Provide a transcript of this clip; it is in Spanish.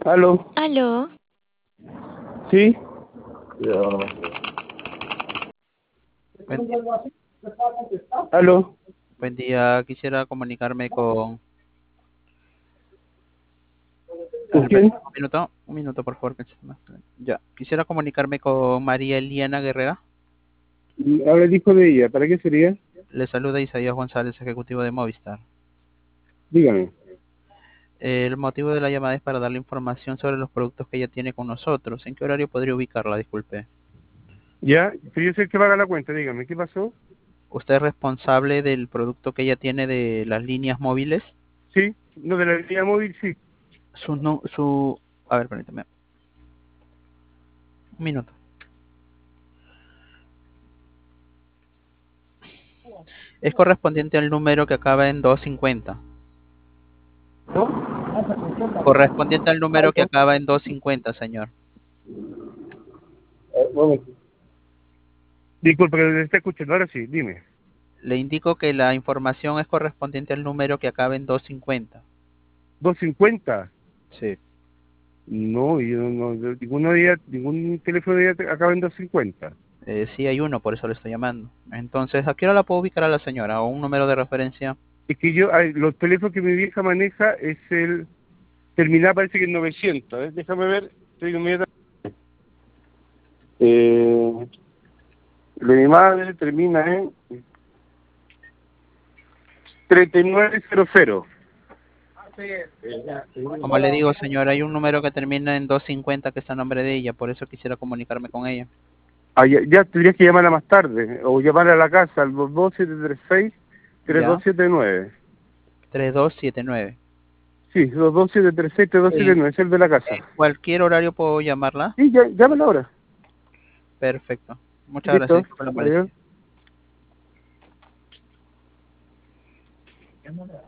¿Aló? Aló, ¿Sí? Buen día, ¿Aló? buen día. Quisiera comunicarme con ¿Con quién? un minuto, por favor. Ya, quisiera comunicarme con María Eliana Guerrera. Ahora el hijo de ella, ¿para qué sería? Le saluda Isaías González, ejecutivo de Movistar. Dígame. El motivo de la llamada es para darle información sobre los productos que ella tiene con nosotros. ¿En qué horario podría ubicarla? Disculpe. Ya, pero yo sé que paga la cuenta, dígame, ¿qué pasó? ¿Usted es responsable del producto que ella tiene de las líneas móviles? Sí, no, de la línea móvil, sí. Su, no, su, a ver, permítame. Un minuto. Es correspondiente al número que acaba en 250. ¿No? Correspondiente al número que acaba en 250, señor. Momento. Disculpe, que le está escuchando, ahora sí, dime. Le indico que la información es correspondiente al número que acaba en 250. ¿250? Sí. No, yo ningún teléfono de ella acaba en 250. Sí hay uno, por eso le estoy llamando. Entonces, ¿a qué hora la puedo ubicar a la señora? ¿O un número de referencia? Es que los teléfonos que mi vieja maneja es el, terminal parece que en 900, ¿eh? Déjame ver, estoy inmediatamente. Lo de mi madre termina en 3900. Como le digo, señora, hay un número que termina en 250 que está a nombre de ella, por eso quisiera comunicarme con ella. Ah, ya tendrías que llamarla más tarde, o llamarla a la casa al 22736 Ya, 3279. 3279. Sí, 22736 En, 3279, es el de la casa. en cualquier horario puedo llamarla. Sí, ya, llámala ahora. Perfecto. Muchas gracias, Listo, disculpe la adiós. molestia.